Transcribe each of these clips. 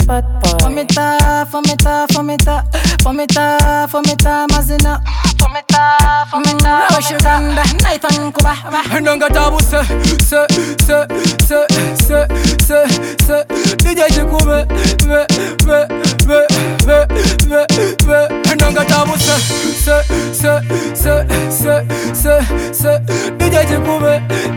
bad boy. Fomita, mazina. Fomita, Roshuganda, knife and kuba. Nanga tabu se DJ Jikube Nanga tabu se DJ Jikube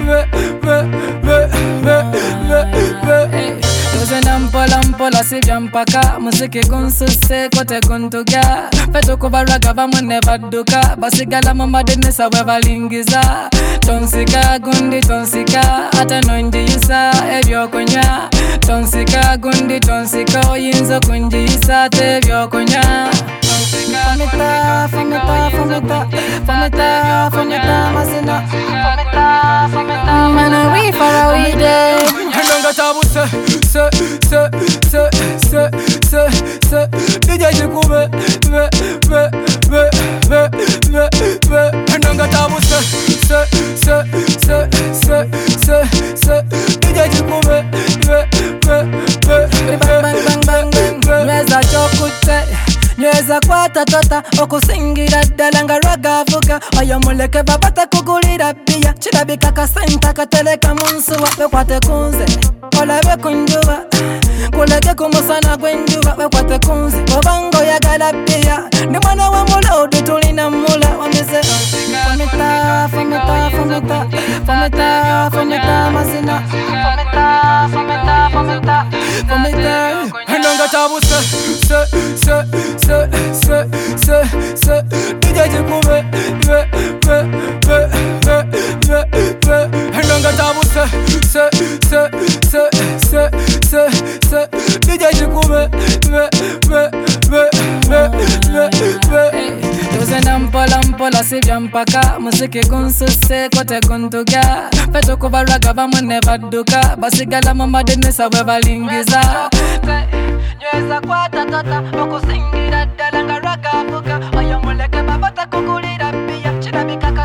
Mpola si jampaka musiki gunsuse kote guntuga fetu kubaraga bamwe nebaduka basigala mu madinisa bwe balingiza tonsika gundi tonsika ate nonjiyisa ebyokunywa tonsika gundi tonsika oyinza kunjiyisa ate ebyokunywa Fomita mazina Man a we for a we day Nanga tabu se DJ Jikube Nanga tabu se DJ Jikube Nweza chokute Nyeza kwata tota okusingira ddala nga rwagavuga oyo muleke babata kugulira bbiya kirabika kasenta kateleka mu nsuwa bekwate kunze olabe kunjuba kuleke ku musana gw'enjuba bekwate kunze obanga oyagala bbiya ndi mwana wa mulodi tulina mula wamize fomita mazina fomita Nanga tabu se DJ Jikube Nanga tabu se DJ Jikube Tuzenda mpola si jampaka musiki gunsuse kote guntuga fetu kubaraga bamwe nebaduka basigala mu madinisa bwe balingiza Nyeza kwata tota okusingira ddala nga rwagavuga oyo muleke babata kugulira bbiya kirabika